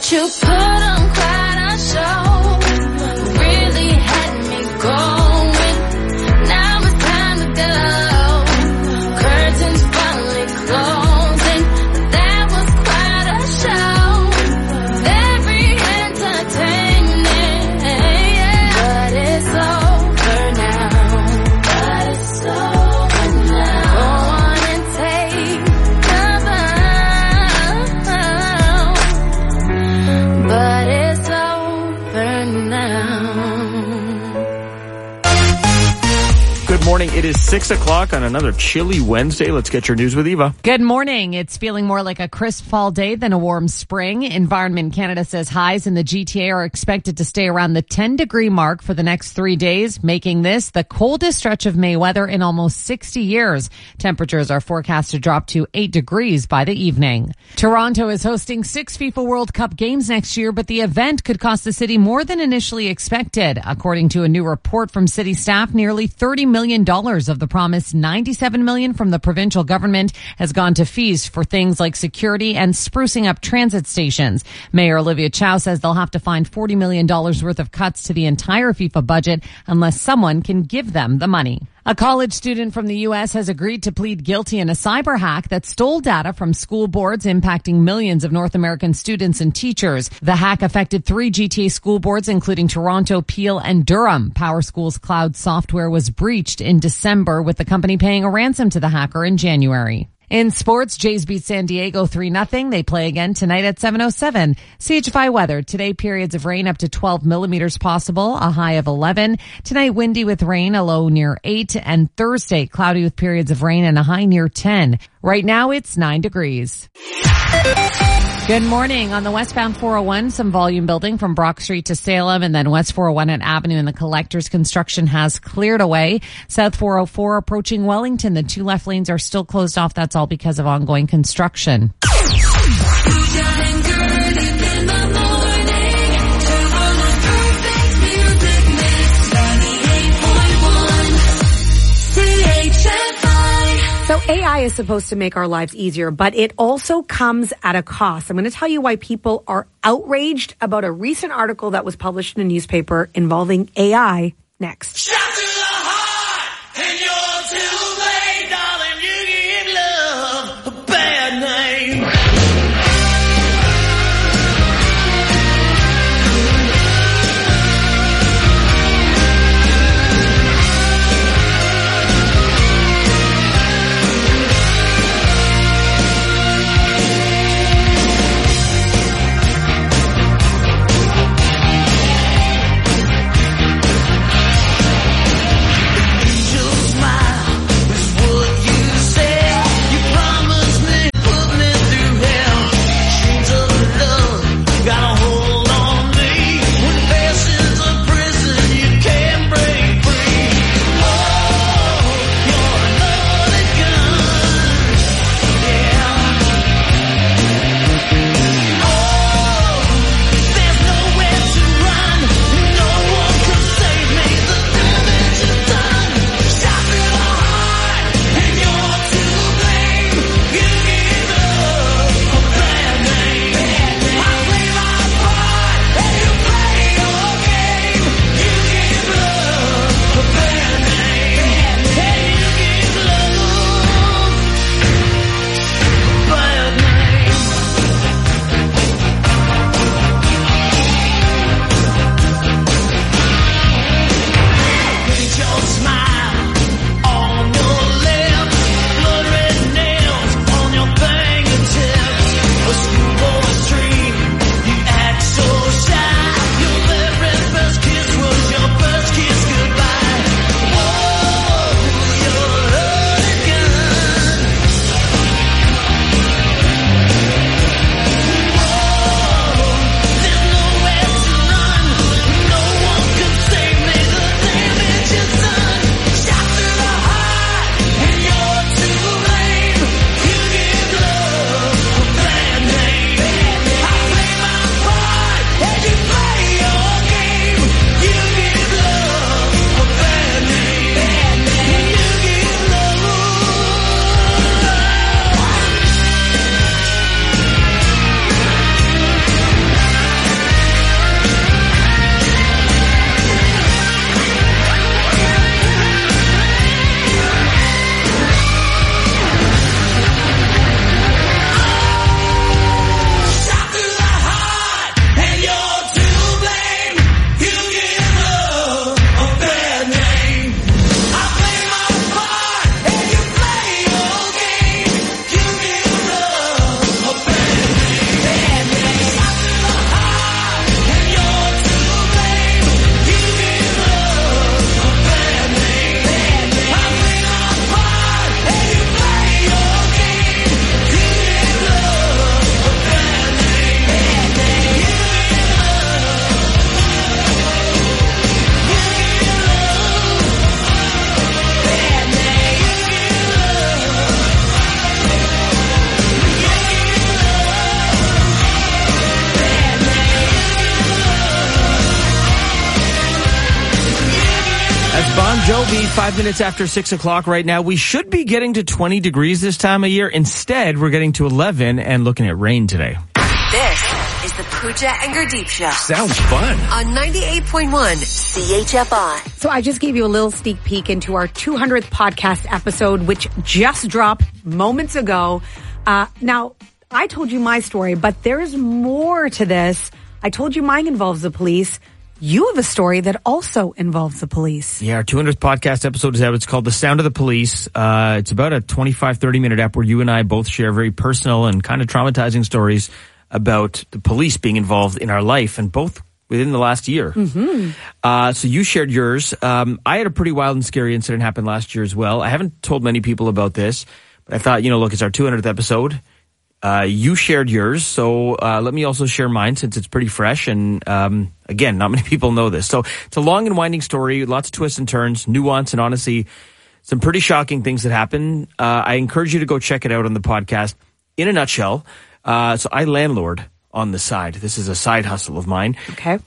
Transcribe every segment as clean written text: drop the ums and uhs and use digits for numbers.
You put on quite a show, really had me going. Now it's time to go. Curtains finally closing. That was quite a show, very entertaining. But it's over now. But it's over now. Go on and take the bow. But it's over now. Good morning. It is 6 o'clock on another chilly Wednesday. Let's get your news with Eva. Good morning. It's feeling more like a crisp fall day than a warm spring. Environment Canada says highs in the GTA are expected to stay around the 10-degree mark for the next 3 days, making this the coldest stretch of May weather in almost 60 years. Temperatures are forecast to drop to 8 degrees by the evening. Toronto is hosting 6 FIFA World Cup games next year, but the event could cost the city more than initially expected. According to a new report from city staff, nearly $30 million of the promised $97 million from the provincial government has gone to fees for things like security and sprucing up transit stations. Mayor Olivia Chow says they'll have to find $40 million worth of cuts to the entire FIFA budget unless someone can give them the money. A college student from the U.S. has agreed to plead guilty in a cyber hack that stole data from school boards impacting millions of North American students and teachers. The hack affected 3 GTA school boards, including Toronto, Peel, and Durham. Power School's cloud software was breached in December, with the company paying a ransom to the hacker in January. In sports, Jays beat San Diego 3-0. They play again tonight at 7:07. CHFI weather. Today, periods of rain up to 12 millimeters possible, a high of 11. Tonight, windy with rain, a low near 8. And Thursday, cloudy with periods of rain and a high near 10. Right now, it's 9 degrees. Good morning. On the westbound 401, some volume building from Brock Street to Salem, and then West 401 at Avenue and the Collectors. Construction has cleared away. South 404 approaching Wellington. The 2 left lanes are still closed off. That's all because of ongoing construction. So AI is supposed to make our lives easier, but it also comes at a cost. I'm going to tell you why people are outraged about a recent article that was published in a newspaper involving AI next. Shout to the heart, and you're too late, darling. You give love a bad name. Jovi, 5 minutes after 6 o'clock right now. We should be getting to 20 degrees this time of year. Instead, we're getting to 11 and looking at rain today. This is the Pooja and Gurdeep Show. Sounds fun. On 98.1 CHFI. So I just gave you a little sneak peek into our 200th podcast episode, which just dropped moments ago. Now, I told you my story, but there's more to this. I told you mine involves the police. You have a story that also involves the police. Yeah, our 200th podcast episode is out. It's called The Sound of the Police. It's about a 25, 30-minute ep where you and I both share very personal and kind of traumatizing stories about the police being involved in our life, and both within the last year. Mm-hmm. So you shared yours. I had a pretty wild and scary incident happen last year as well. I haven't told many people about this, but I thought, look, it's our 200th episode. You shared yours, so let me also share mine since it's pretty fresh. And again, not many people know this. So it's a long and winding story, lots of twists and turns, nuance, and honestly, some pretty shocking things that happen. I encourage you to go check it out on the podcast. In a nutshell, so I landlord on the side. This is a side hustle of mine. Okay.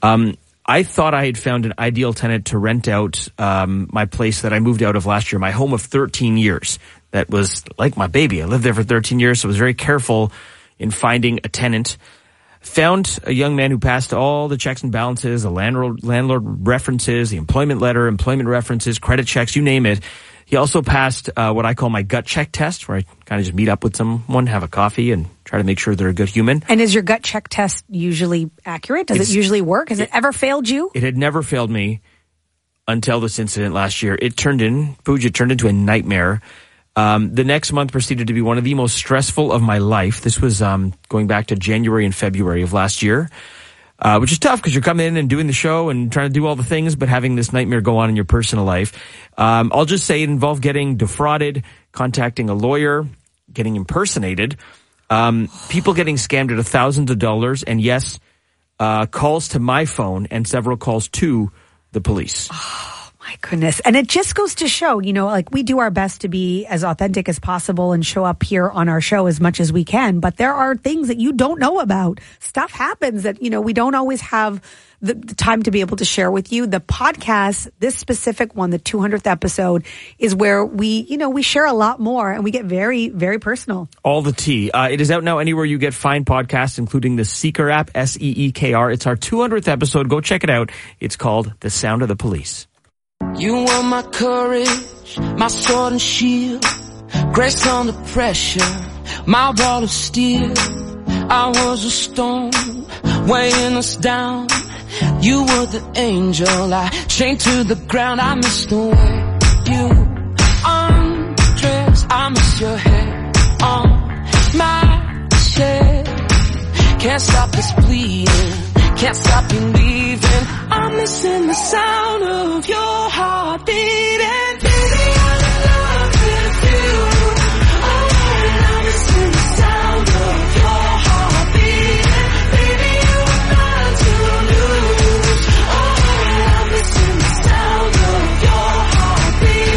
I thought I had found an ideal tenant to rent out my place that I moved out of last year, my home of 13 years. That was like my baby. I lived there for 13 years, so I was very careful in finding a tenant. Found a young man who passed all the checks and balances, the landlord references, the employment letter, employment references, credit checks, you name it. He also passed what I call my gut check test, where I kind of just meet up with someone, have a coffee, and try to make sure they're a good human. And is your gut check test usually accurate? Does it usually work? Has it ever failed you? It had never failed me until this incident last year. It turned into a nightmare. The next month proceeded to be one of the most stressful of my life. This was going back to January and February of last year, which is tough because you're coming in and doing the show and trying to do all the things, but having this nightmare go on in your personal life. I'll just say it involved getting defrauded, contacting a lawyer, getting impersonated, people getting scammed out of thousands of dollars, and yes, calls to my phone and several calls to the police. My goodness. And it just goes to show, we do our best to be as authentic as possible and show up here on our show as much as we can. But there are things that you don't know about. Stuff happens that, we don't always have the time to be able to share with you. The podcast, this specific one, the 200th episode, is where we share a lot more and we get very, very personal. All the tea. It is out now anywhere you get fine podcasts, including the Seeker app, SEEKR. It's our 200th episode. Go check it out. It's called The Sound of the Police. You are my courage, my sword and shield, grace under pressure, my ball of steel. I was a storm, weighing us down. You were the angel, I chained to the ground. I miss the way you undress, I miss your hair on my chest. Can't stop this bleeding, can't stop believing. I'm missing the sound of your heart beating. Baby, I'm in love with you. Oh, I'm missing the sound of your heart beating. Baby, you are mine to lose. Oh, I'm missing the sound of your heart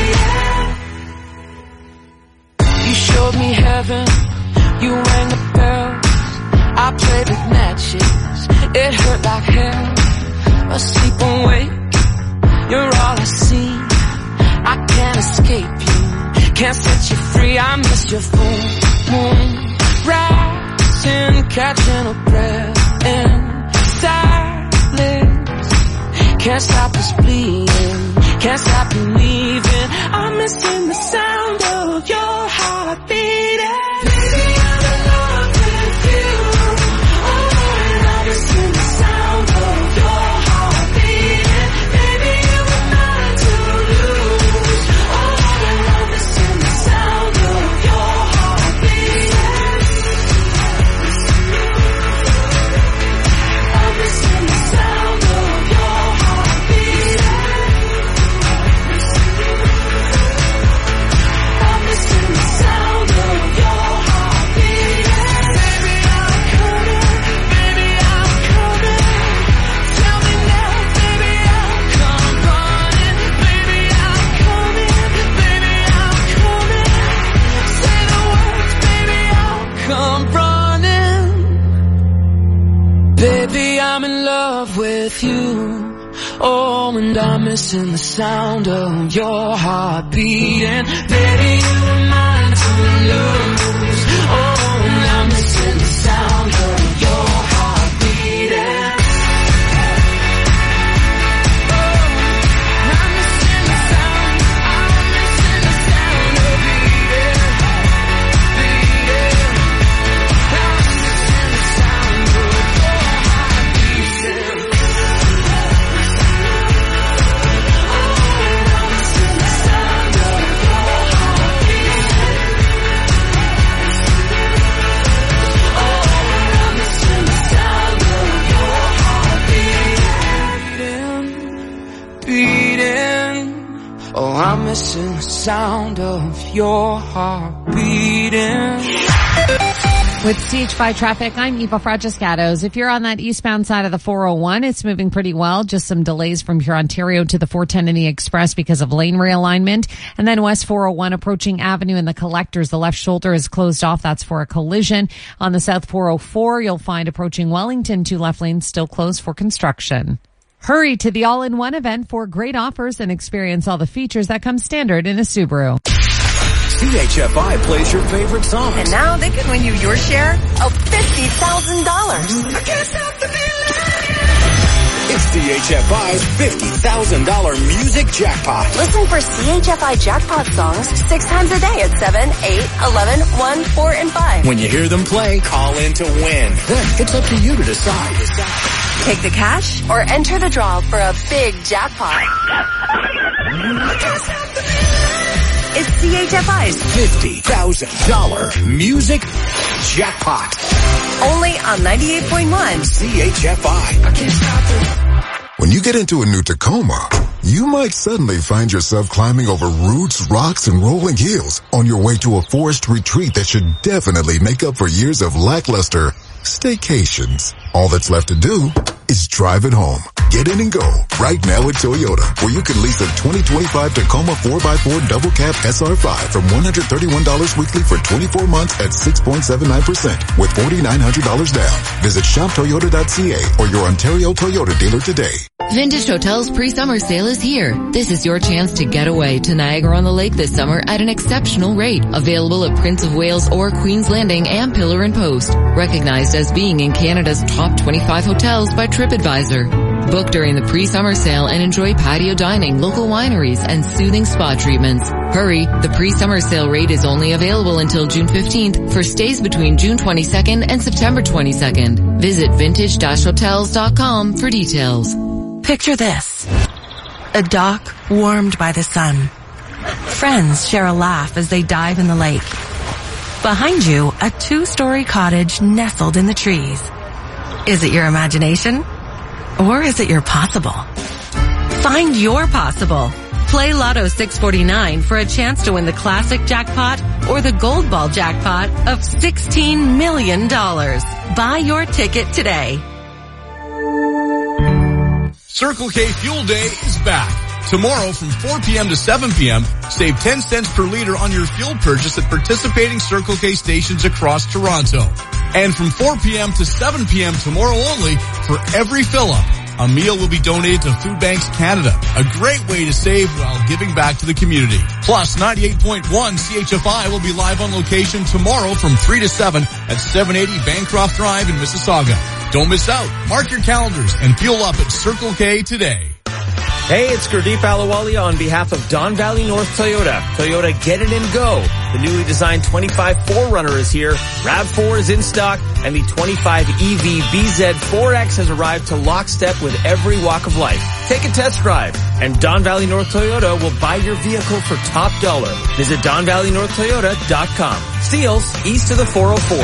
beating. You showed me heaven, you rang the bells, I played with matches, it hurt like hell. Asleep awake, you're all I see. I can't escape you, can't set you free. I miss your full moon rising, catching a breath in silence. Can't stop this bleeding, can't stop believing. I'm missing the sound of your heart beating. Baby, I'm in love with you. Oh, I'm missing the sound of your heart beating. Baby, you were mine to lose. Oh, I'm missing the sound of your heart beating. I'm missing the sound of your heart beating. I'm missing the sound of your heart beating. Baby, I'm coming. Baby, I'm coming. Tell me now, baby, I'll come running. Baby, I'm coming. Baby, I'm coming. Say the words, baby, I'll come running. Baby, I'm in love with you. Oh, and I'm missing the sound of your heart beating. Baby, you were mine to lose. Oh, and I'm missing the sound of your heart beating. Oh, I'm missing the sound of your heart beating. With CH5 traffic, I'm Eva Fragiscatos. If you're on that eastbound side of the 401, it's moving pretty well. Just some delays from Pure Ontario to the 410 in the Express because of lane realignment. And then West 401 approaching Avenue in the Collectors. The left shoulder is closed off. That's for a collision. On the South 404, you'll find approaching Wellington, 2 left lanes still closed for construction. Hurry to the all-in-one event for great offers and experience all the features that come standard in a Subaru. CHFI plays your favorite songs. And now they can win you your share of $50,000. I can't stop the feeling. It's CHFI's $50,000 music jackpot. Listen for CHFI jackpot songs 6 times a day at 7, 8, 11, 1, 4, and 5. When you hear them play, call in to win. Then it's up to you to decide. Take the cash or enter the draw for a big jackpot. It's CHFI's $50,000 music jackpot. Only on 98.1 CHFI. I can't stop it. When you get into a new Tacoma, you might suddenly find yourself climbing over roots, rocks, and rolling hills on your way to a forest retreat that should definitely make up for years of lackluster staycations. All that's left to do is drive it home. Get in and go right now at Toyota, where you can lease a 2025 Tacoma 4x4 double cab SR5 from $131 weekly for 24 months at 6.79% with $4,900 down. Visit shoptoyota.ca or your Ontario Toyota dealer today. Vintage Hotels pre-summer sale is here. This is your chance to get away to Niagara-on-the-Lake this summer at an exceptional rate. Available at Prince of Wales or Queen's Landing and Pillar and Post. Recognized as being in Canada's top 25 hotels by TripAdvisor. Book during the pre-summer sale and enjoy patio dining, local wineries, and soothing spa treatments. Hurry, the pre-summer sale rate is only available until June 15th for stays between June 22nd and September 22nd. Visit vintage-hotels.com for details. Picture this. A dock warmed by the sun. Friends share a laugh as they dive in the lake. Behind you, a 2-story cottage nestled in the trees. Is it your imagination? Or is it your possible? Find your possible. Play Lotto 649 for a chance to win the classic jackpot or the gold ball jackpot of $16 million. Buy your ticket today. Circle K Fuel Day is back. Tomorrow from 4 p.m. to 7 p.m., save 10 cents per liter on your fuel purchase at participating Circle K stations across Toronto. And from 4 p.m. to 7 p.m. tomorrow only, for every fill-up, a meal will be donated to Food Banks Canada. A great way to save while giving back to the community. Plus, 98.1 CHFI will be live on location tomorrow from 3 to 7 at 780 Bancroft Drive in Mississauga. Don't miss out. Mark your calendars and fuel up at Circle K today. Hey, it's Gurdeep Ahluwalia on behalf of Don Valley North Toyota. Toyota, get it and go. The newly designed 25 4Runner is here. RAV4 is in stock, and the 25 EV BZ4X has arrived to lockstep with every walk of life. Take a test drive, and Don Valley North Toyota will buy your vehicle for top dollar. Visit DonValleyNorthToyota.com. Steeles, east of the 404.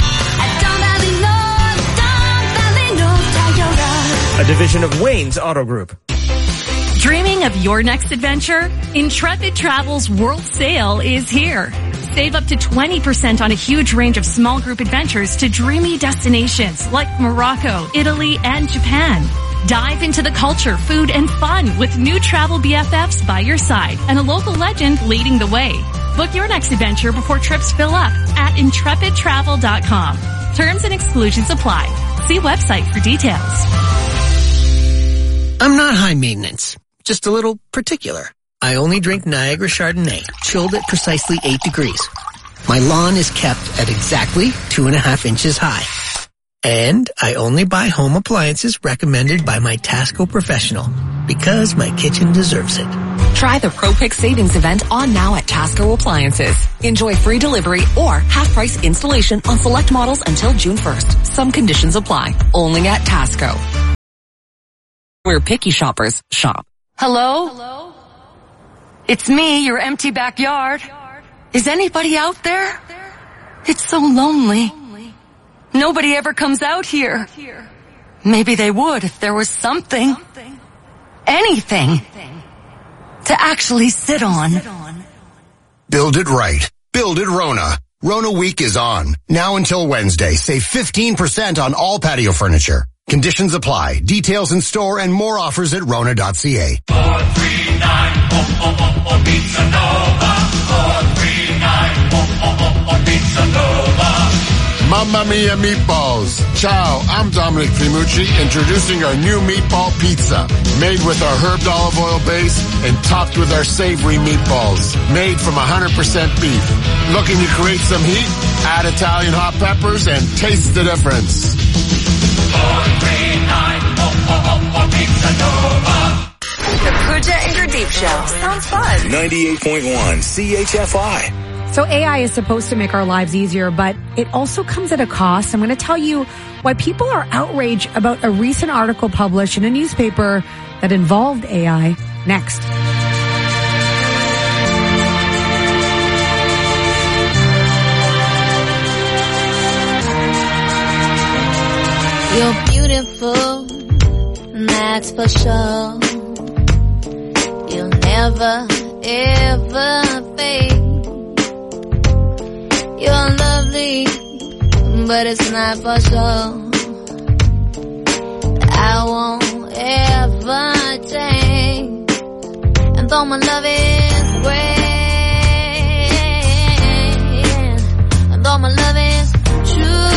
Don Valley North Toyota. A division of Wayne's Auto Group. Dreaming of your next adventure? Intrepid Travel's World Sale is here. Save up to 20% on a huge range of small group adventures to dreamy destinations like Morocco, Italy, and Japan. Dive into the culture, food, and fun with new travel BFFs by your side and a local legend leading the way. Book your next adventure before trips fill up at intrepidtravel.com. Terms and exclusions apply. See website for details. I'm not high maintenance, just a little particular. I only drink Niagara Chardonnay, chilled at precisely 8 degrees. My lawn is kept at exactly 2.5 inches high. And I only buy home appliances recommended by my Tasco professional, because my kitchen deserves it. Try the ProPick Savings event on now at Tasco Appliances. Enjoy free delivery or half-price installation on select models until June 1st. Some conditions apply. Only at Tasco. Where picky shoppers shop. Hello? It's me, your empty backyard. Is anybody out there? It's so lonely. Nobody ever comes out here. Maybe they would if there was something. Anything. To actually sit on. Build it right. Build it Rona. Rona Week is on. Now until Wednesday, save 15% on all patio furniture. Conditions apply. Details in store and more offers at Rona.ca. 439 Pizza Nova. 439 Pizza Nova. Mamma Mia Meatballs. Ciao, I'm Dominic Primucci, introducing our new meatball pizza. Made with our herbed olive oil base and topped with our savory meatballs. Made from 100% beef. Looking to create some heat? Add Italian hot peppers and taste the difference. 439 Pizza Nova. The Pooja and Gurdeep Show. Sounds fun. 98.1 CHFI. So AI is supposed to make our lives easier, but it also comes at a cost. I'm going to tell you why people are outraged about a recent article published in a newspaper that involved AI next. You're beautiful, that's for sure. You'll never, ever fade. You're lovely, but it's not for sure. I won't ever change. And though my love is great, and though my love is true,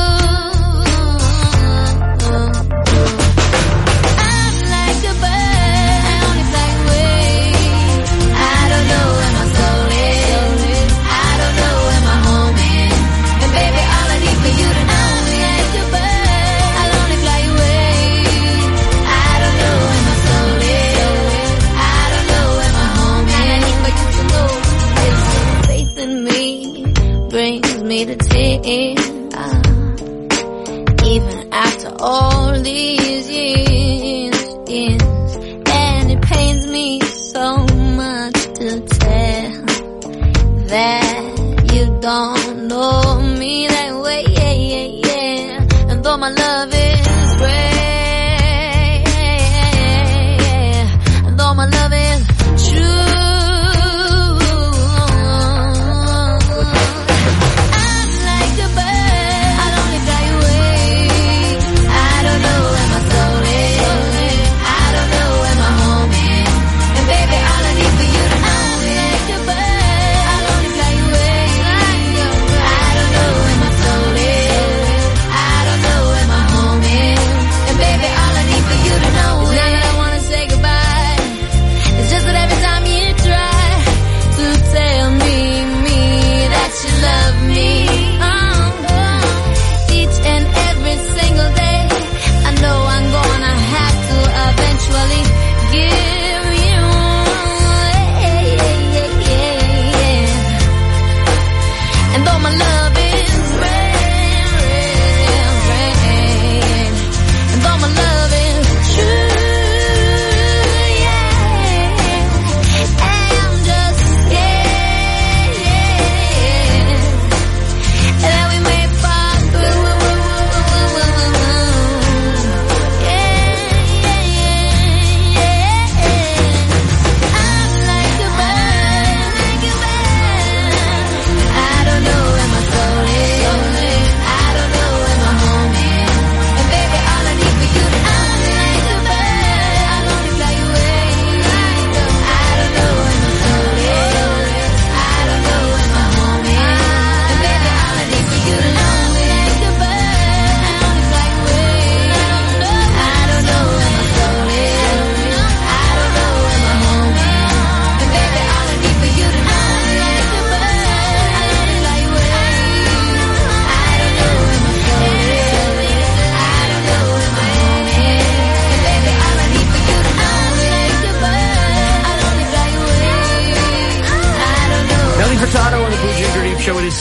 I'm like a bird, I only fly away. I don't know where my soul is. I don't know where my home is. And baby, all I need for you to know is like a bird, I'll only fly away. I don't know where my soul is. I don't know where my home is. And I need for you to know is faith in me brings me to tears. Even after all these years, and it pains me so much to tell that you don't know me that way, and though my love is great, and though my love is true, I'm like a bird, I'll only fly away. I don't know where my soul is. I don't know where my home is. And baby, all I need for you to know is like a bird, I'll only fly away. I don't know where my soul is. I don't know where my home is. And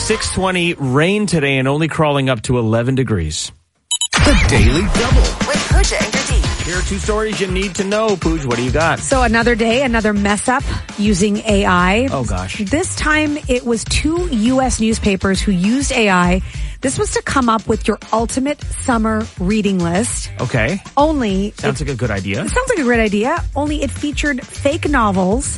6:20, rain today and only crawling up to 11 degrees. The Daily Double. With Pooja and Gurdeep. Here are 2 stories you need to know. Pooj, what do you got? So another day, another mess up using AI. Oh, gosh. This time it was 2 U.S. newspapers who used AI. This was to come up with your ultimate summer reading list. Okay. Only... Sounds like a good idea. It sounds like a great idea, only it featured fake novels.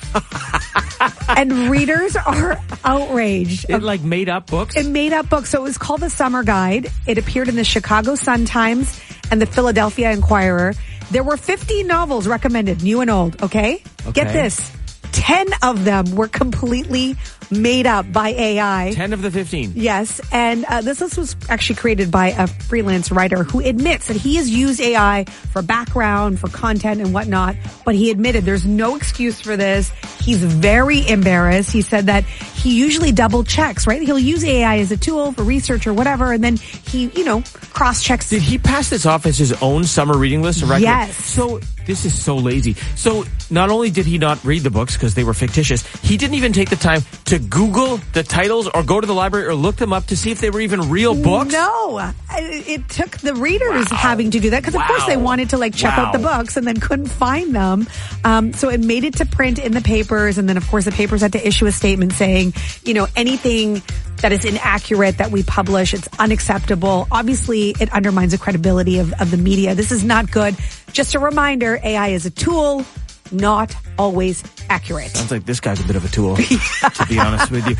And readers are outraged. It like made up books? It made up books. So it was called The Summer Guide. It appeared in the Chicago Sun-Times and the Philadelphia Inquirer. There were 15 novels recommended, new and old, okay? Get this. 10 of them were completely made up by AI. 10 of the 15. Yes. And this list was actually created by a freelance writer who admits that he has used AI for background, for content and whatnot. But he admitted there's no excuse for this. He's very embarrassed. He said that he usually double checks, right? He'll use AI as a tool for research or whatever. And then he, cross checks. Did he pass this off as his own summer reading list? Yes. So this is so lazy. So not only did he not read the books because they were fictitious, he didn't even take the time to Google the titles or go to the library or look them up to see if they were even real books? No. It took the readers having to do that because, of course, they wanted to check out the books and then couldn't find them. So it made it to print in the papers. And then, of course, the papers had to issue a statement saying, anything that is inaccurate that we publish, it's unacceptable. Obviously, it undermines the credibility of the media. This is not good. Just a reminder, AI is a tool, not always accurate. Sounds like this guy's a bit of a tool, to be honest with you.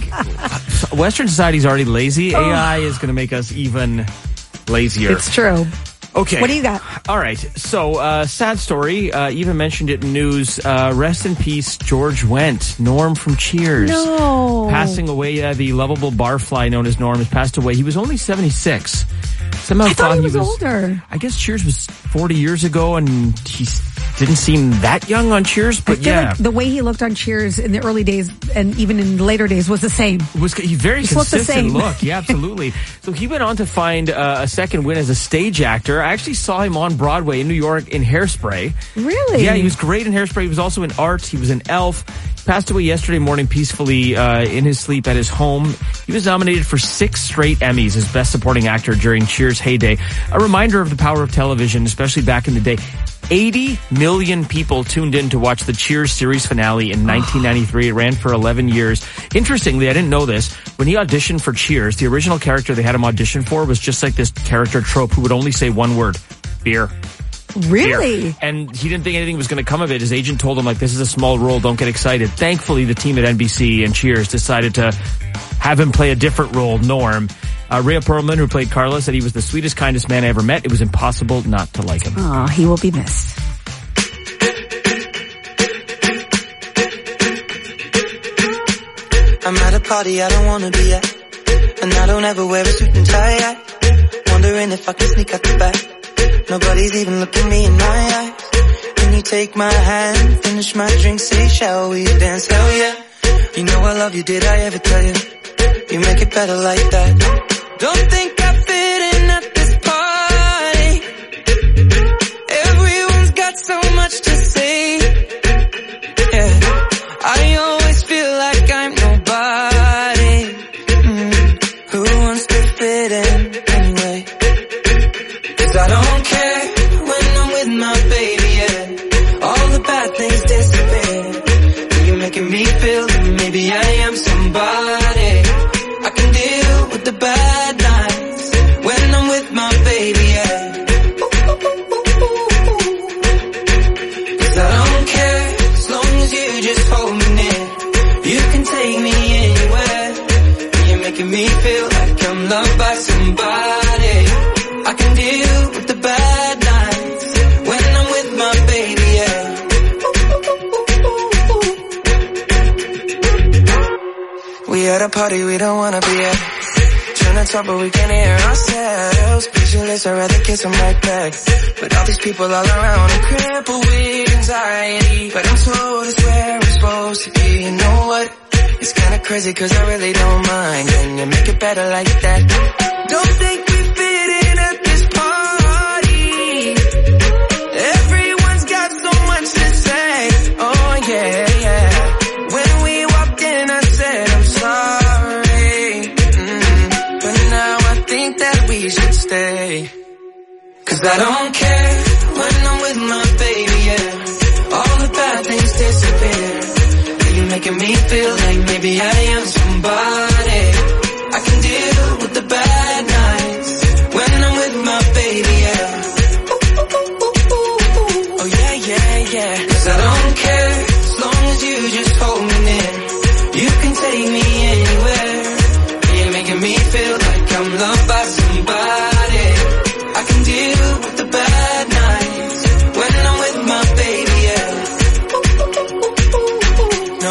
Western society's already lazy. AI is going to make us even lazier. It's true. Okay. What do you got? All right. So, sad story. Even mentioned it in news. Rest in peace, George Wendt. Norm from Cheers. No. Passing away. The lovable barfly known as Norm has passed away. He was only 76. Somehow I thought he was older. I guess Cheers was 40 years ago, and he didn't seem that young on Cheers, but I feel like the way he looked on Cheers in the early days and even in the later days was the same. He very consistent look. Yeah, absolutely. So he went on to find a second win as a stage actor. I actually saw him on Broadway in New York in Hairspray. Really? Yeah, he was great in Hairspray. He was also in Art. He was an elf. Passed away yesterday morning peacefully in his sleep at his home. He was nominated for 6 straight Emmys as Best Supporting Actor during Cheers' heyday. A reminder of the power of television, especially back in the day. 80 million people tuned in to watch the Cheers series finale in 1993. It ran for 11 years. Interestingly, I didn't know this. When he auditioned for Cheers, the original character they had him audition for was just like this character trope who would only say one word: beer. Really? Beer. And he didn't think anything was going to come of it. His agent told him, this is a small role, don't get excited. Thankfully, the team at NBC and Cheers decided to have him play a different role, Norm. Rhea Perlman, who played Carla, said he was the sweetest, kindest man I ever met. It was impossible not to like him. Oh, he will be missed. I'm at a party I don't wanna be at, and I don't ever wear a suit and tie. Wondering if I can sneak out the back. Nobody's even looking me in my eyes. Can you take my hand, finish my drink, say shall we dance? Hell yeah. You know I love you, did I ever tell you? You make it better like that. Don't think I fit in at this party. Everyone's got so much to say. Yeah, I always feel like I'm nobody. Who wants to fit in anyway? 'Cause I don't care when I'm with my baby, yeah. All the bad things disappear. You're making me feel that maybe I am somebody. I can deal with the bad nights when I'm with my baby, yeah. 'Cause I don't care as long as you just hold me near. You can take me anywhere. You're making me feel like I'm loved by somebody. I can deal with the bad nights when I'm with my baby, yeah. We at a party we don't wanna be at. Trying to talk but we can't hear ourselves. Pictureless, I'd rather kiss them right back. But all these people all around, I'm crippled with anxiety. But I'm told it's where I'm supposed to be. You know what? It's kinda crazy 'cause I really don't mind. Can you make it better like that? Don't think we fit in at this party. Everyone's got so much to say. Oh yeah, yeah. When we walked in I said I'm sorry. 'Cause I don't care when I'm with my baby, yeah. All the bad things disappear. You're making me feel like maybe I am somebody. I can deal with the bad nights when I'm with my baby, yeah. Oh yeah, yeah, yeah. 'Cause I don't care as long as you just hold me near. You can take me anywhere. You're making me feel like I'm loved by somebody. I can deal with the bad nights when I'm with my baby, yeah. No,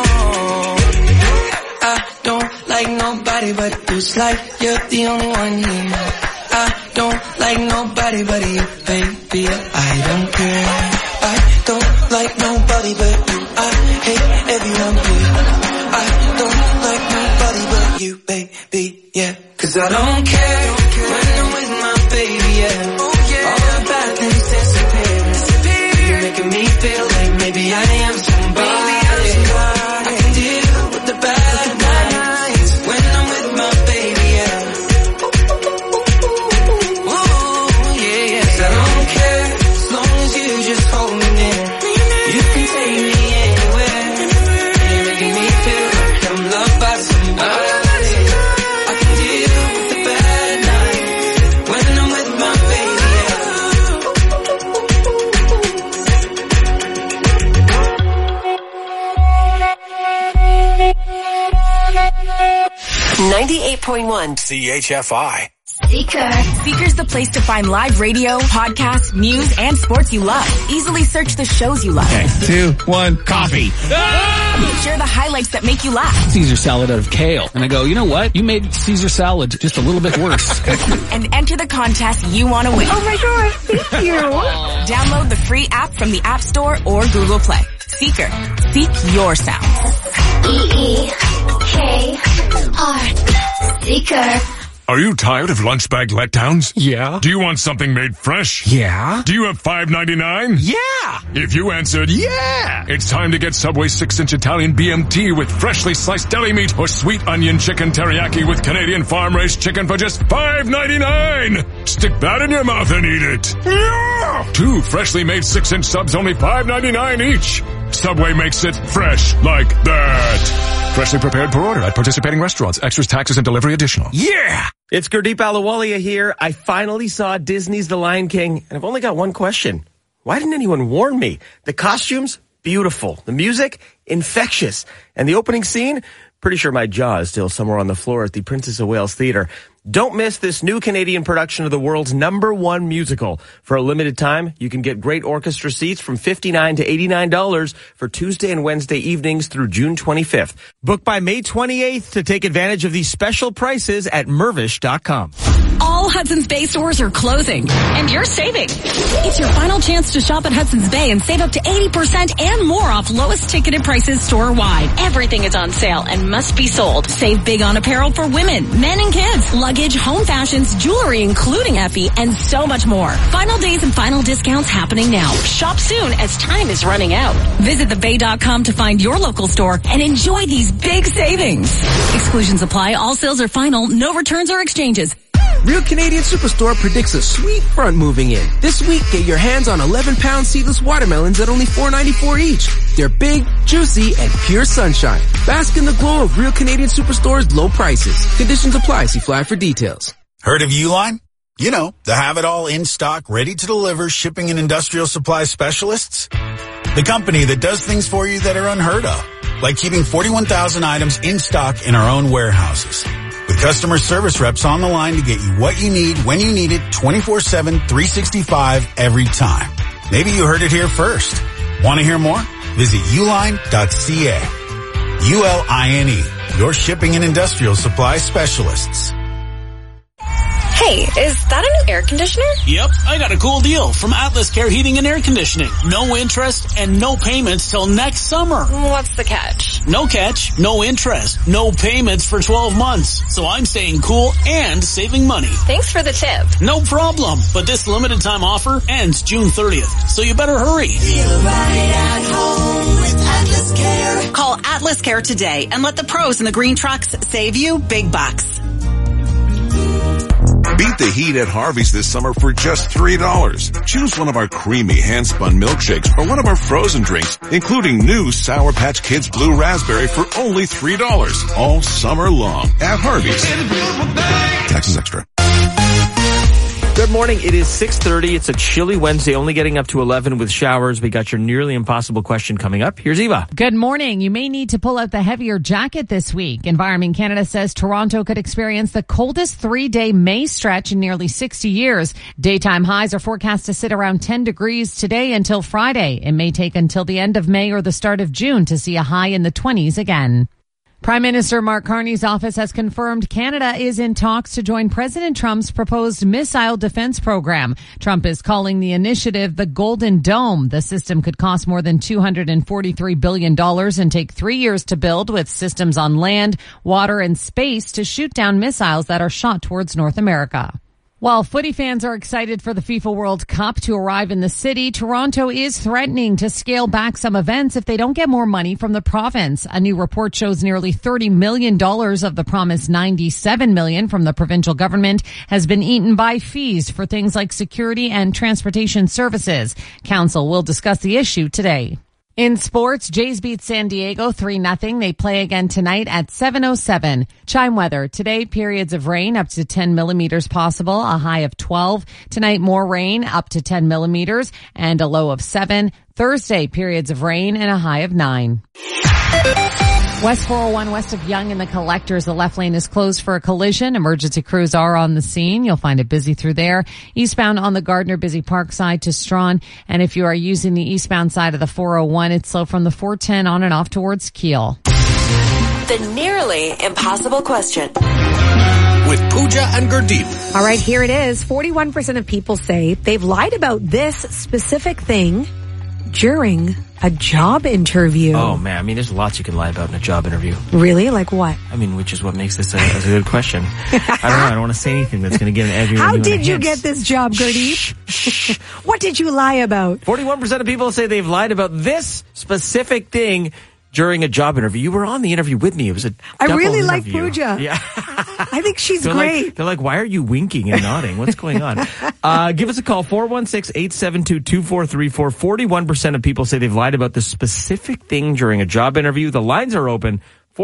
I don't like nobody but you. It's like you're the only one here. I don't like nobody but you, baby. I don't care. I don't like nobody but you. I hate everyone here. I don't like nobody but you, baby, yeah. 'Cause I don't care when I'm with my baby, yeah. All the bad things disappear. You're making me feel like maybe I am somebody. I can deal with the bad nights when I'm with my baby, yeah. Ooh, yeah, yeah. 'Cause I don't care as long as you just hold me near. You can take me anywhere. You're making me feel like I'm loved by somebody. I can deal with the bad nights when I'm with my baby, yeah. 98.1 CHFI. Seeker's the place to find live radio, podcasts, news, and sports you love. Easily search the shows you love. Okay, 2, 1, coffee. Share the highlights that make you laugh. Caesar salad out of kale. And I go, you know what? You made Caesar salad just a little bit worse. And enter the contest you want to win. Oh my gosh, thank you. Download the free app from the App Store or Google Play. Seeker. Seek your sound. EEKR. Seeker. Are you tired of lunch bag letdowns? Yeah. Do you want something made fresh? Yeah. Do you have $5.99? Yeah. If you answered yeah, it's time to get Subway 6-inch Italian BMT with freshly sliced deli meat or sweet onion chicken teriyaki with Canadian farm-raised chicken for just $5.99. Stick that in your mouth and eat it. Yeah. 2 freshly made 6-inch subs, only $5.99 each. Subway makes it fresh like that. Freshly prepared per order at participating restaurants. Extras, taxes, and delivery additional. Yeah! It's Gurdeep Ahluwalia here. I finally saw Disney's The Lion King, and I've only got one question. Why didn't anyone warn me? The costumes, beautiful. The music, infectious. And the opening scene, pretty sure my jaw is still somewhere on the floor at the Princess of Wales Theatre. Don't miss this new Canadian production of the world's #1 musical. For a limited time, you can get great orchestra seats from $59 to $89 for Tuesday and Wednesday evenings through June 25th. Book by May 28th to take advantage of these special prices at Mirvish.com. All Hudson's Bay stores are closing, and you're saving. It's your final chance to shop at Hudson's Bay and save up to 80% and more off lowest ticketed prices store-wide. Everything is on sale and must be sold. Save big on apparel for women, men, and kids, luggage, home fashions, jewelry, including Effie, and so much more. Final days and final discounts happening now. Shop soon as time is running out. Visit thebay.com to find your local store and enjoy these big savings. Exclusions apply. All sales are final. No returns or exchanges. Real Canadian Superstore predicts a sweet front moving in. This week, get your hands on 11-pound seedless watermelons at only $4.94 each. They're big, juicy, and pure sunshine. Bask in the glow of Real Canadian Superstore's low prices. Conditions apply. See flyer for details. Heard of Uline? You know, the have-it-all in stock, ready to deliver shipping and industrial supply specialists. The company that does things for you that are unheard of, like keeping 41,000 items in stock in our own warehouses. With customer service reps on the line to get you what you need when you need it 24/7, 365 every time. Maybe you heard it here first. Want to hear more? Visit uline.ca. ULINE, your shipping and industrial supply specialists. Hey, is that a new air conditioner? Yep, I got a cool deal from Atlas Care Heating and Air Conditioning. No interest and no payments till next summer. What's the catch? No catch, no interest, no payments for 12 months. So I'm staying cool and saving money. Thanks for the tip. No problem, but this limited time offer ends June 30th, so you better hurry. Feel right at home with Atlas Care. Call Atlas Care today and let the pros in the green trucks save you big bucks. Beat the heat at Harvey's this summer for just $3. Choose one of our creamy hand-spun milkshakes or one of our frozen drinks, including new Sour Patch Kids Blue Raspberry for only $3 all summer long at Harvey's. Taxes extra. Good morning. It is 6:30. It's a chilly Wednesday, only getting up to 11 with showers. We got your nearly impossible question coming up. Here's Eva. Good morning. You may need to pull out the heavier jacket this week. Environment Canada says Toronto could experience the coldest 3-day May stretch in nearly 60 years. Daytime highs are forecast to sit around 10 degrees today until Friday. It may take until the end of May or the start of June to see a high in the 20s again. Prime Minister Mark Carney's office has confirmed Canada is in talks to join President Trump's proposed missile defense program. Trump is calling the initiative the Golden Dome. The system could cost more than $243 billion and take 3 years to build, with systems on land, water, and space to shoot down missiles that are shot towards North America. While footy fans are excited for the FIFA World Cup to arrive in the city, Toronto is threatening to scale back some events if they don't get more money from the province. A new report shows nearly $30 million of the promised $97 million from the provincial government has been eaten by fees for things like security and transportation services. Council will discuss the issue today. In sports, Jays beat San Diego 3-0. They play again tonight at 7:07. Chime weather. Today, periods of rain up to 10 millimeters possible, a high of 12. Tonight, more rain up to 10 millimeters and a low of 7. Thursday, periods of rain and a high of 9. West 401 west of Yonge and the Collectors. The left lane is closed for a collision. Emergency crews are on the scene. You'll find it busy through there. Eastbound on the Gardner Busy Park side to Strawn. And if you are using the eastbound side of the 401, it's slow from the 410 on and off towards Kiel. The nearly impossible question. With Pooja and Gurdeep. All right, here it is. 41% of people say they've lied about this specific thing during a job interview. Oh, man. I mean, there's lots you can lie about in a job interview. Really? Like what? I mean, which is what makes this a good question. I don't know. I don't want to say anything that's going to get everyone. How did you get this job, Gurdeep? What did you lie about? 41% of people say they've lied about this specific thing during a job interview. You were on the interview with me. It was a I really interview. like Pooja. Yeah. I think she's great. They're like, why are you winking and nodding? What's going on? Give us a call, 416-872-2434. 41% of people say they've lied about this specific thing during a job interview. The lines are open,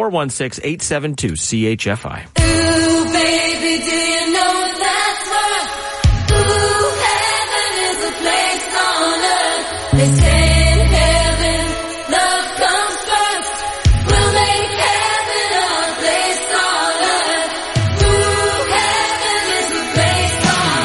416-872-CHFI. Ooh, baby, do you know that's worth? Ooh, heaven is a place on earth. They say in heaven, love comes first. We'll make heaven a place on earth. Ooh, heaven is a place on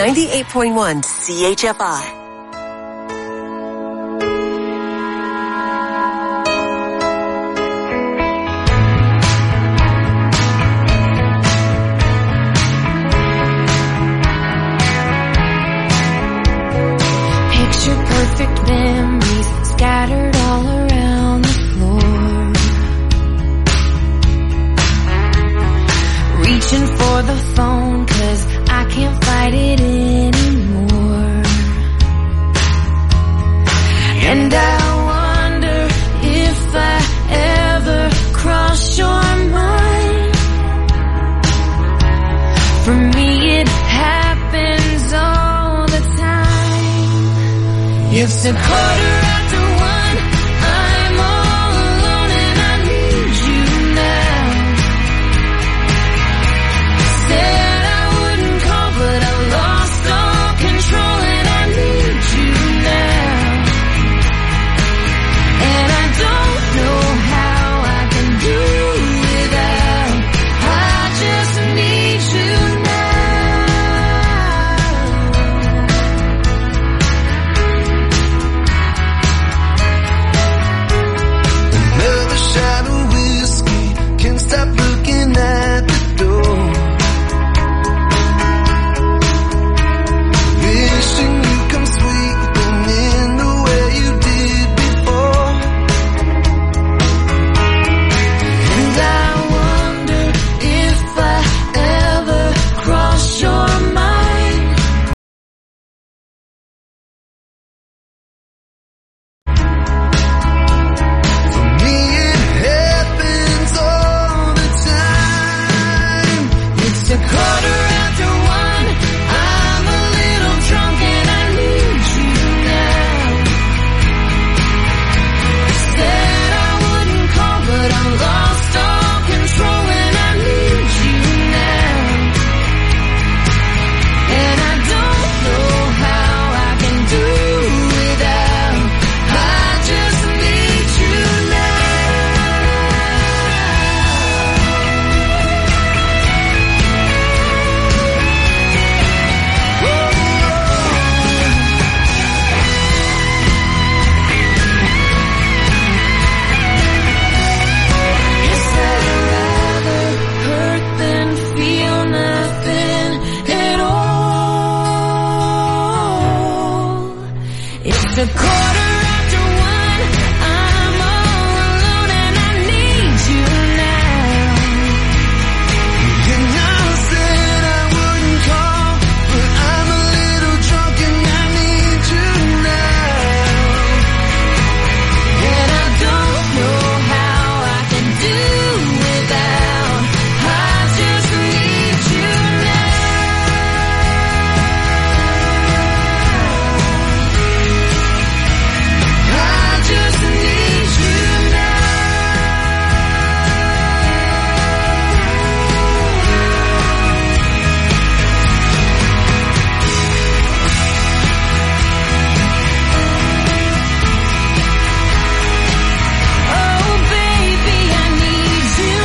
98.1 CHFI. Picture perfect memories scattered all around the floor. Reaching for the phone 'cause I can't fight it anymore. And I wonder if I ever cross your mind. For me it happens all the time. It's a quarter after one, I'm all alone and I need you now. Said I wouldn't call but I lost all control and I need you now. And I don't know how I can do without. I just need you now. Another shot of whiskey, can't stop looking at the door. Wishing you come sweeping in the way you did before. And I wonder if I ever cross your mind. For me it happens all the time. It's a quarter after one, I'm a little drunk and I need you now. Said I wouldn't call but I lost all control and I need you now. And I don't know how I can do without. I just need you Guess I'd rather hurt than feel nothing at all. It's a quarter after one, I'm all alone and I need you now. And I said I wouldn't call, but I'm a little drunk and I need you now. And I don't know how I can do without. I just need you now. I just need you now. Oh baby, I need you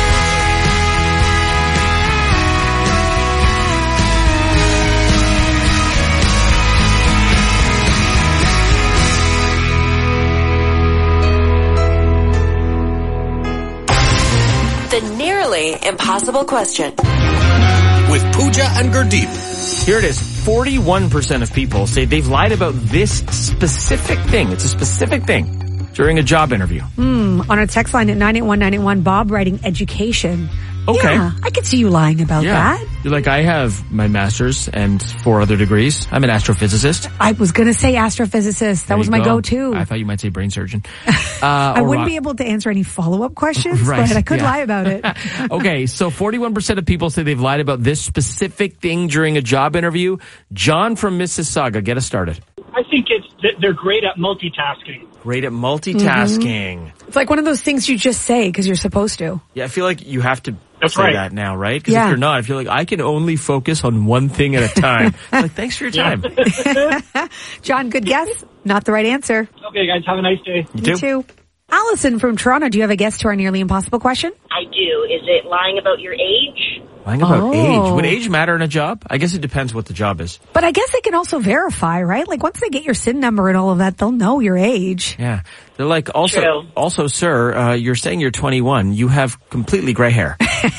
The nearly impossible question. With Pooja and Gurdeep. Here it is. 41% of people say they've lied about this specific thing. It's a specific thing during a job interview. On our text line at 981-981, Bob writing education. Okay. Yeah, I could see you lying about that. You're like, I have my master's and 4 other degrees. I'm an astrophysicist. I was going to say astrophysicist. That There was you my go. go-to. I thought you might say brain surgeon. I wouldn't be able to answer any follow-up questions, Right, but I could yeah. lie about it. Okay, so 41% of people say they've lied about this specific thing during a job interview. John from Mississauga, get us started. I think they're great at multitasking. Great at multitasking. It's like one of those things you just say because you're supposed to. Yeah, I feel like you have to That's say right. that now, right? Because Yeah. if you're not, I feel like I can only focus on one thing at a time. Like, thanks for your time. John, good guess. Not the right answer. Okay, guys, have a nice day. You too. Allison from Toronto, do you have a guess to our nearly impossible question? I do. Is it lying about your age? Lying about age. Would age matter in a job? I guess it depends what the job is. But I guess they can also verify, right? Like once they get your SIN number and all of that, they'll know your age. Yeah. They're like, also, sir, you're saying you're 21. You have completely gray hair.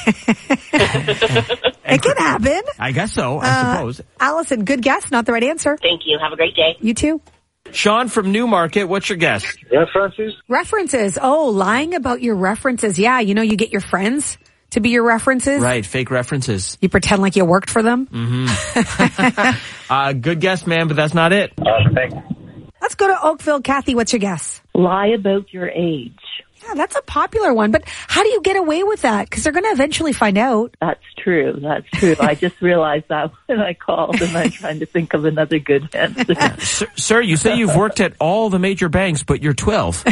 It can happen. I guess so, I suppose. Allison, good guess. Not the right answer. Thank you. Have a great day. You too. Sean from Newmarket, what's your guess? References? References. Oh, lying about your references. Yeah, you know, you get your friends to be your references. Right, fake references. You pretend like you worked for them. Mm-hmm. Good guess, man, but that's not it. Thanks. Let's go to Oakville. Kathy, what's your guess? Lie about your age. Yeah, that's a popular one. But how do you get away with that? Because they're going to eventually find out. That's true. I just realized that when I called, and I'm trying to think of another good answer. Sir, you say you've worked at all the major banks, but you're 12.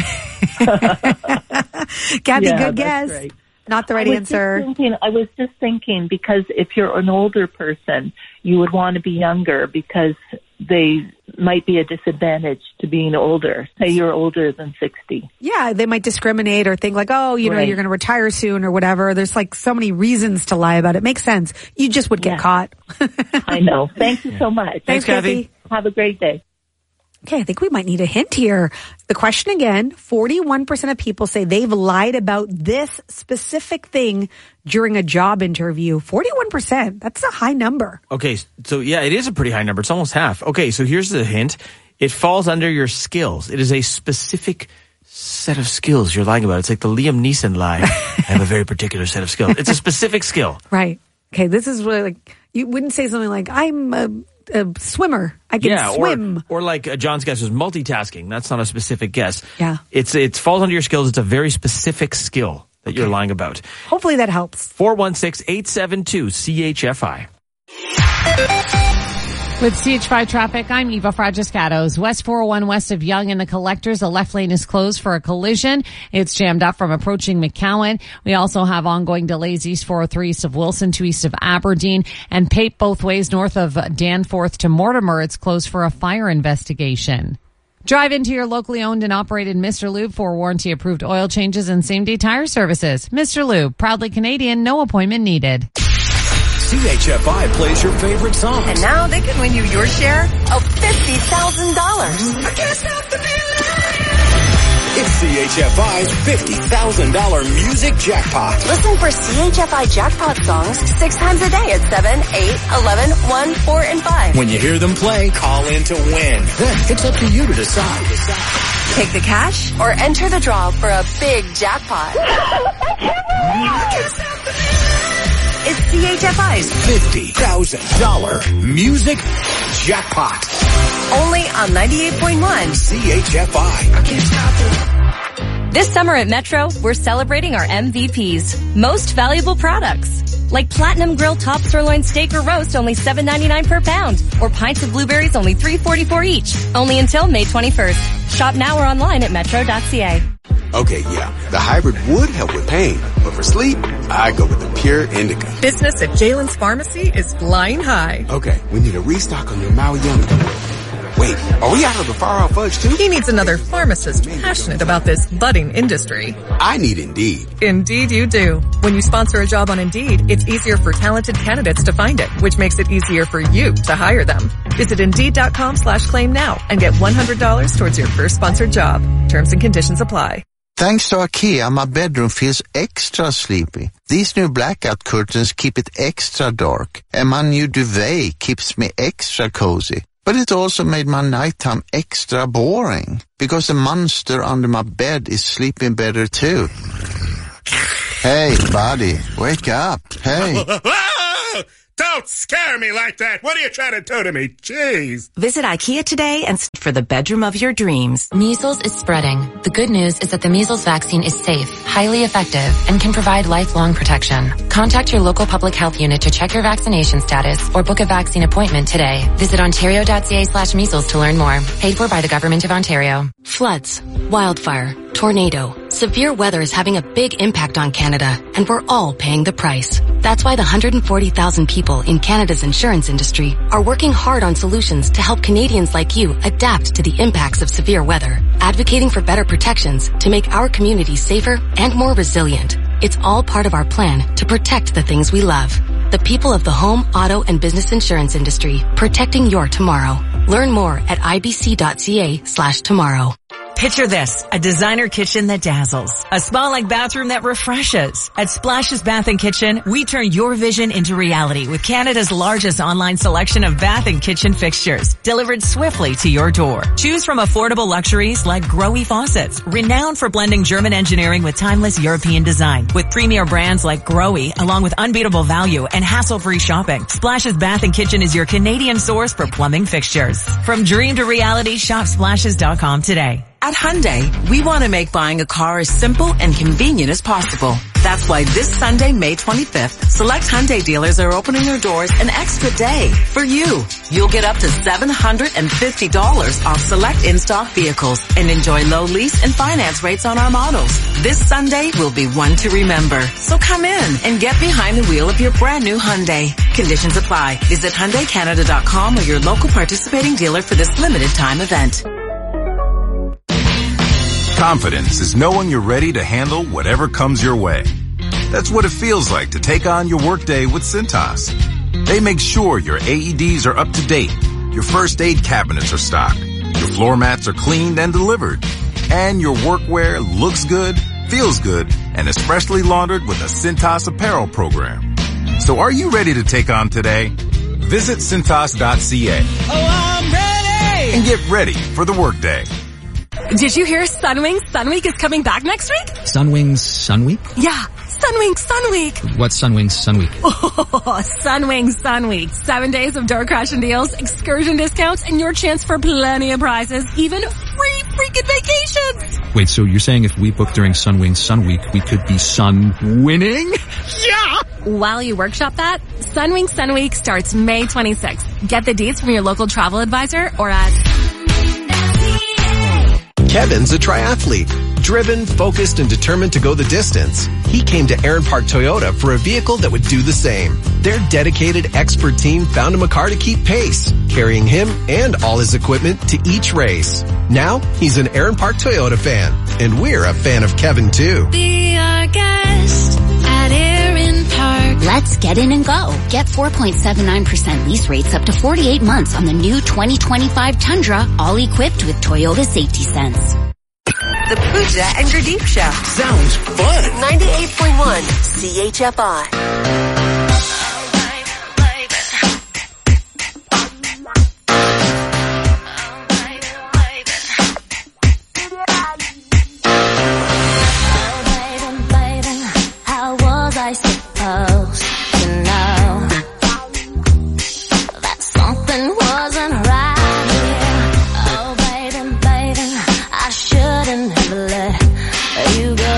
Kathy, good guess. Right. Not the right answer. I was just thinking, because if you're an older person, you would want to be younger because they might be a disadvantage to being older. Say you're older than 60. Yeah, they might discriminate or think like, oh, you know, Right. you're going to retire soon or whatever. There's like so many reasons to lie about it. Makes sense. You just would get caught. I know. Thank you so much. Thanks, Kathy. Have a great day. Okay, I think we might need a hint here. The question again, 41% of people say they've lied about this specific thing during a job interview. 41%. That's a high number. Okay, so yeah, it is a pretty high number. It's almost half. Okay, so here's the hint. It falls under your skills. It is a specific set of skills you're lying about. It's like the Liam Neeson lie. I have a very particular set of skills. It's a specific skill. Right. Okay, this is really like, you wouldn't say something like, I'm a swimmer. I can swim. Or like John's guess was multitasking. That's not a specific guess. Yeah. It falls under your skills. It's a very specific skill that you're lying about. Hopefully that helps. 416-872-CHFI. With CH5 traffic, I'm Eva Fragiscatos. West 401 west of Yonge and the Collectors, the left lane is closed for a collision. It's jammed up from approaching McCowan. We also have ongoing delays east 403 east of Wilson to east of Aberdeen, and Pape both ways north of Danforth to Mortimer. It's closed for a fire investigation. Drive into your locally owned and operated Mr. Lube for warranty-approved oil changes and same-day tire services. Mr. Lube, proudly Canadian, no appointment needed. CHFI plays your favorite songs. And now they can win you your share of $50,000. I can't stop the It's CHFI's $50,000 music jackpot. Listen for CHFI jackpot songs 6 times a day at 7, 8, 11, 1, 4, and 5. When you hear them play, call in to win. Then it's up to you to decide. Take the cash or enter the draw for a big jackpot. It's CHFI's $50,000 music jackpot. only on 98.1 CHFI. I can't stop it. This summer at Metro, we're celebrating our MVPs, most valuable products. Like Platinum Grill top sirloin steak or roast, only $7.99 per pound. Or pints of blueberries, only $3.44 each. Only until May 21st. Shop now or online at metro.ca. Okay, yeah, the hybrid would help with pain, but for sleep, I go with the Pure Indica. Business at Jalen's Pharmacy is flying high. Okay, we need a restock on your Maui Young. Wait, are we out of the Far Out Fudge too? He needs another pharmacist passionate about this budding industry. I need Indeed. Indeed you do. When you sponsor a job on Indeed, it's easier for talented candidates to find it, which makes it easier for you to hire them. Visit Indeed.com/claim now and get $100 towards your first sponsored job. Terms and conditions apply. Thanks to IKEA, my bedroom feels extra sleepy. These new blackout curtains keep it extra dark, and my new duvet keeps me extra cozy. But it also made my nighttime extra boring, because the monster under my bed is sleeping better too. Hey, buddy, wake up. Hey. Don't scare me like that. What are you trying to do to me? Jeez. Visit IKEA today and for the bedroom of your dreams. Measles is spreading. The good news is that the measles vaccine is safe, highly effective, and can provide lifelong protection. Contact your local public health unit to check your vaccination status or book a vaccine appointment today. Visit ontario.ca/measles to learn more. Paid for by the Government of Ontario. Floods, wildfire, tornado. Severe weather is having a big impact on Canada, and we're all paying the price. That's why the 140,000 people in Canada's insurance industry are working hard on solutions to help Canadians like you adapt to the impacts of severe weather, advocating for better protections to make our communities safer and more resilient. It's all part of our plan to protect the things we love. The people of the home, auto, and business insurance industry, protecting your tomorrow. Learn more at ibc.ca/tomorrow. Picture this, a designer kitchen that dazzles, a spa-like bathroom that refreshes. At Splashes Bath & Kitchen, we turn your vision into reality with Canada's largest online selection of bath and kitchen fixtures, delivered swiftly to your door. Choose from affordable luxuries like Grohe faucets, renowned for blending German engineering with timeless European design. With premier brands like Grohe, along with unbeatable value and hassle-free shopping, Splashes Bath & Kitchen is your Canadian source for plumbing fixtures. From dream to reality, shop splashes.com today. At Hyundai, we want to make buying a car as simple and convenient as possible. That's why this Sunday, May 25th, select Hyundai dealers are opening their doors an extra day for you. You'll get up to $750 off select in-stock vehicles and enjoy low lease and finance rates on our models. This Sunday will be one to remember. So come in and get behind the wheel of your brand new Hyundai. Conditions apply. Visit HyundaiCanada.com or your local participating dealer for this limited time event. Confidence is knowing you're ready to handle whatever comes your way. That's what it feels like to take on your workday with Cintas. They make sure your AEDs are up to date, your first aid cabinets are stocked, your floor mats are cleaned and delivered, and your workwear looks good, feels good, and is freshly laundered with a Cintas apparel program. So are you ready to take on today? Visit Cintas.ca. Oh, I'm ready! And get ready for the workday. Did you hear Sunwings Sunweek is coming back next week? Sunwings Sunweek? Yeah, Sunwings Sunweek. What's Sunwings Sunweek? Oh, Sunwings Sunweek. 7 days of door crashing deals, excursion discounts, and your chance for plenty of prizes, even free freaking vacations. Wait, so you're saying if we book during Sunwings Sunweek, we could be sun winning? Yeah! While you workshop that, Sunwings Sunweek starts May 26th. Get the deets from your local travel advisor or at... Kevin's a triathlete, driven, focused, and determined to go the distance. He came to Aaron Park Toyota for a vehicle that would do the same. Their dedicated, expert team found him a car to keep pace, carrying him and all his equipment to each race. Now, he's an Aaron Park Toyota fan, and we're a fan of Kevin too. Be our guest at Aaron Park. Let's get in and go. Get 4.79% lease rates up to 48 months on the new 2025 Tundra, all equipped with Toyota Safety Sense. The Pooja and Gurdeep Show. Sounds fun. 98.1 CHFI. I suppose to know that something wasn't right here. Oh, baby, baby, I shouldn't have let you go.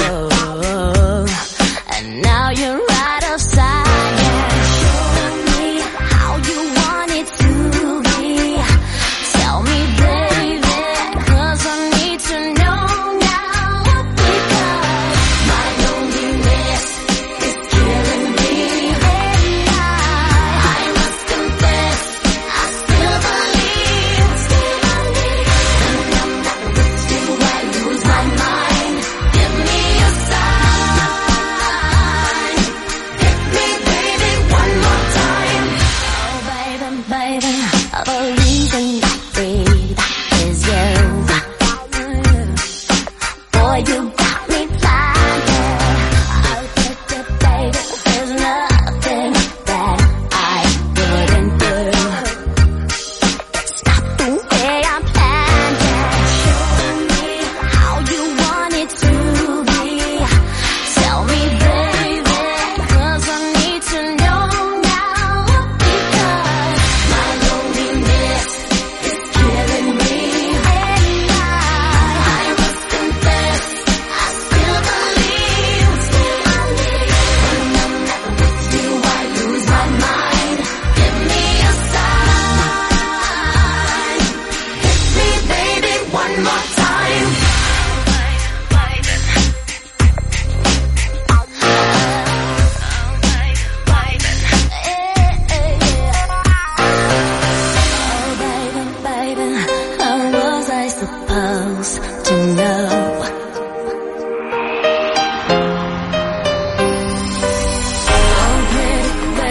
And now you're right upside down. Show me how you want it to be. Tell me, baby, 'cause I need to know now. Because my loneliness is killing me, and I must confess, I still believe, and I'm not with you, I lose my mind. Give me a sign, hit me, baby, one more time. Oh, baby, baby, the reason I breathe is you. Boy, you got me flying. Oh, baby, there's nothing that I wouldn't do. It's not the way I planned it. Show me how you want it to be. Tell me, baby, 'cause I need to know now. Because my loneliness is killing me, and I must confess, I still believe, when I'm not with you, I lose my mind. Give me a sign, hit me, baby, one more time. Oh, baby, baby, how was I supposed to know? Oh, pretty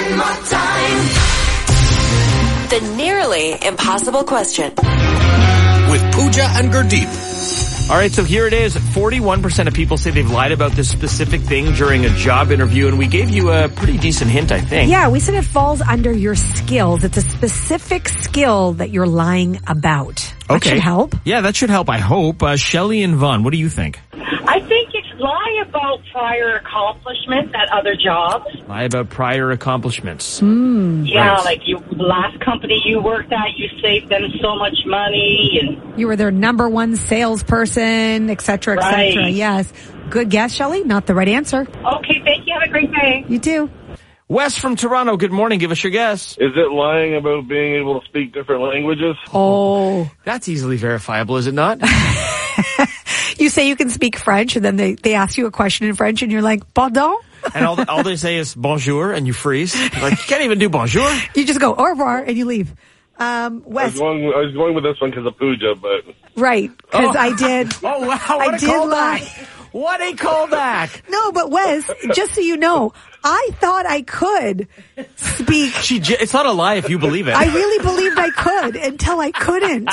One more time. The nearly impossible question. With Pooja and Gurdeep. All right, so here it is. 41% of people say they've lied about this specific thing during a job interview, and we gave you a pretty decent hint, I think. Yeah, we said it falls under your skills. It's a specific skill that you're lying about. That should help. Yeah, that should help, I hope. Shelley and Vaughn, what do you think? I think it's lie about prior accomplishments at other jobs. Lie about prior accomplishments. Yeah, Right. like the last company you worked at, you saved them so much money. And You were their number one salesperson, et cetera, et cetera. Right. Yes. Good guess, Shelley. Not the right answer. Okay, thank you. Have a great day. You too. Wes from Toronto, good morning. Give us your guess. Is it lying about being able to speak different languages? Oh. That's easily verifiable, is it not? You say you can speak French, and then they ask you a question in French, and you're like, pardon? And all they say is bonjour, and you freeze. Like, you can't even do bonjour. You just go, au revoir, and you leave. I Wes, was going with this one because of Pooja, but... right, because I did. Oh, wow, what I a did lie. callback. What a callback. No, but Wes, just so you know, I thought I could speak. It's not a lie if you believe it. I really believed I could until I couldn't.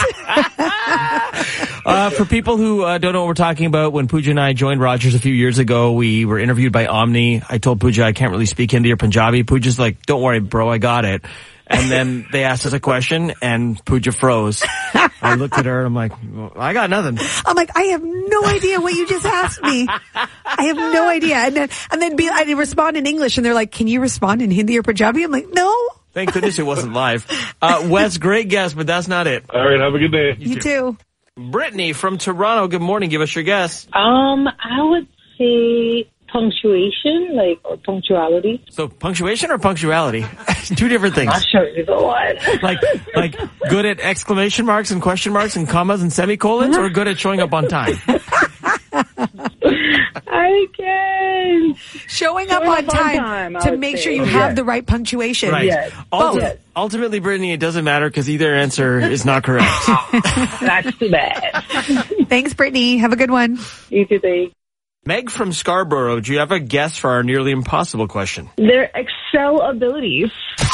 For people who don't know what we're talking about, when Pooja and I joined Rogers a few years ago, we were interviewed by Omni. I told Pooja I can't really speak Hindi or Punjabi. Pooja's like, don't worry, bro, I got it. And then they asked us a question, and Pooja froze. I looked at her, and I'm like, well, I got nothing. I'm like, I have no idea what you just asked me. I have no idea. And then I respond in English, and they're like, can you respond in Hindi or Punjabi? I'm like, no. Thank goodness it wasn't live. Wes, great guess, but that's not it. All right, have a good day. You too. Brittany from Toronto, good morning. Give us your guess. I would say punctuation, or punctuality. So punctuation or punctuality? Two different things. Not sure either one. Like good at exclamation marks and question marks and commas and semicolons, or good at showing up on time? I can. Showing up on time to make sure you have the right punctuation. Right. Yes. Ultimately, Brittany, it doesn't matter because either answer is not correct. That's too bad. Thanks, Brittany. Have a good one. You too, babe. Meg from Scarborough, do you have a guess for our nearly impossible question? Their Excel abilities.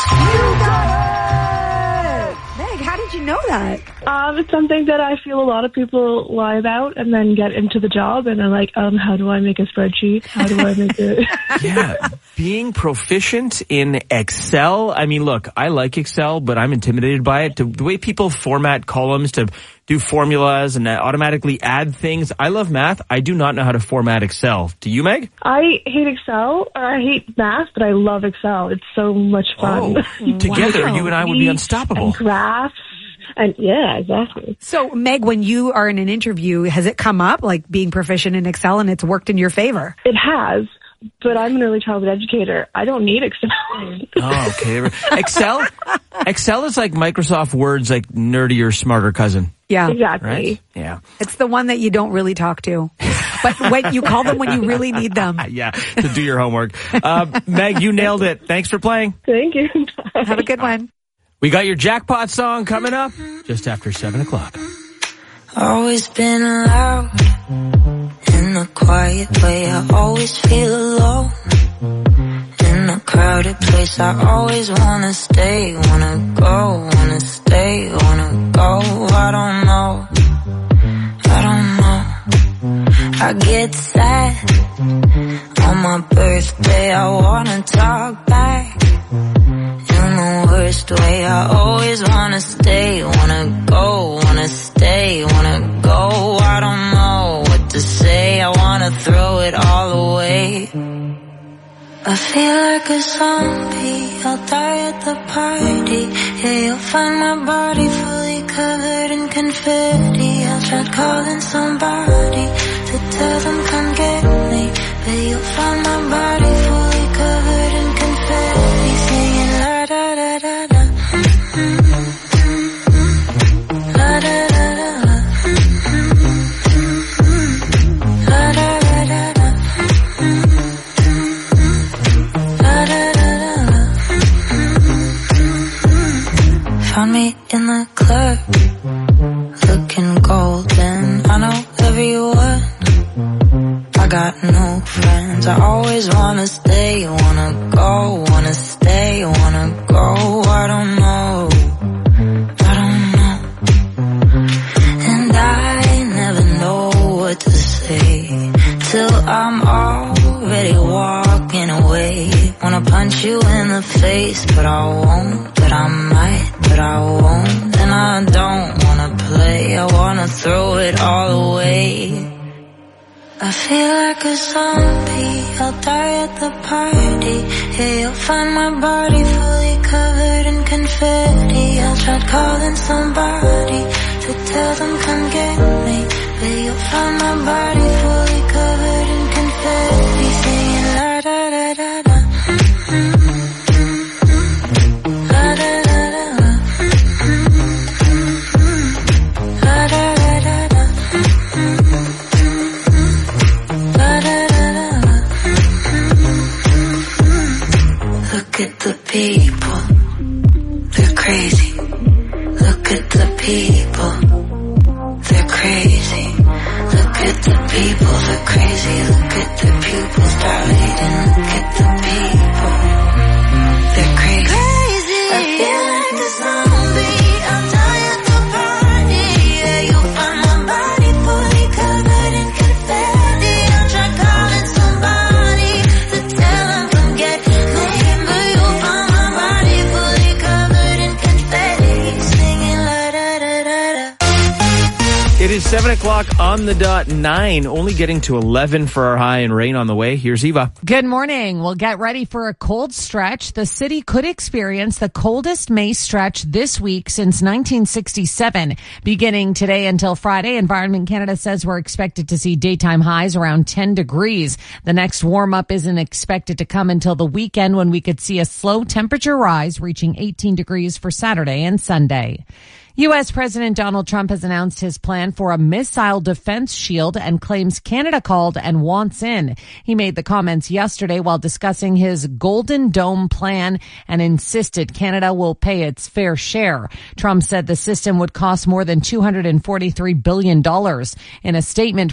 Meg, how did you know that? It's something that I feel a lot of people lie about and then get into the job and are like, how do I make a spreadsheet? How do I make it? Yeah, being proficient in Excel. I mean, look, I like Excel, but I'm intimidated by it. The way people format columns to do formulas and automatically add things. I love math. I do not know how to format Excel. Do you, Meg? I hate Excel, or I hate math, but I love Excel. It's so much fun. Together, you and I would be unstoppable. And graphs. And yeah, exactly. So, Meg, when you are in an interview, has it come up, like being proficient in Excel, and it's worked in your favor? It has, but I'm an early childhood educator. I don't need Excel. Oh, okay. Excel is like Microsoft Word's like nerdier, smarter cousin. Yeah. Exactly. Right? Yeah. It's the one that you don't really talk to. But when you call them when you really need them. Yeah, to do your homework. Meg, you nailed it. Thanks for playing. Thank you. Bye. Have a good one. We got your jackpot song coming up just after 7 o'clock. Always been loud in a quiet way. I always feel alone in a crowded place. I always wanna stay, wanna go, wanna stay, wanna go. I don't know. I get sad on my birthday. I wanna talk back in the worst way. I always wanna stay, wanna go, wanna stay, wanna go. I don't know what to say. I wanna throw it all away. I feel like a zombie, I'll die at the party. Yeah, you'll find my body fully covered in confetti. I'll try calling somebody to tell them come get me, but you'll find my body fully covered in confetti. Singing la da da da da, la da da da da, la da da da da. Found me in the club, looking golden. I know every word, I got no friends. I always want stay, wanna go, wanna stay, wanna go. I don't know. And I never know what to say till I'm already walking away. Wanna punch you in the face, but I won't, but I might, but I won't. And I don't wanna play, I wanna throw it all away. I feel like a zombie, I'll die at the party. Yeah, you'll find my body fully covered in confetti. I'll try calling somebody to tell them come get me, but you'll find my body fully covered in confetti, singing la da da da da. La da da da da. La da da da da. La da da da da. Look at the people, they're crazy. Look at the people, they're crazy. Look at the people, they're crazy. Look at their pupils dilating. Look at the people, they're crazy. I feel like a zombie, I'll die at the party. Yeah, you'll find my body fully covered in confetti. I'll try calling somebody to tell them come get me, but you'll find my body fully covered in confetti, singing la da da da da. It is 7 o'clock on the dot, 9, only getting to 11 for our high and rain on the way. Here's Eva. Good morning. We'll get ready for a cold stretch. The city could experience the coldest May stretch this week since 1967. Beginning today until Friday, Environment Canada says we're expected to see daytime highs around 10 degrees. The next warm-up isn't expected to come until the weekend when we could see a slow temperature rise reaching 18 degrees for Saturday and Sunday. U.S. President Donald Trump has announced his plan for a missile defense shield and claims Canada called and wants in. He made the comments yesterday while discussing his Golden Dome plan and insisted Canada will pay its fair share. Trump said the system would cost more than $243 billion. In a statement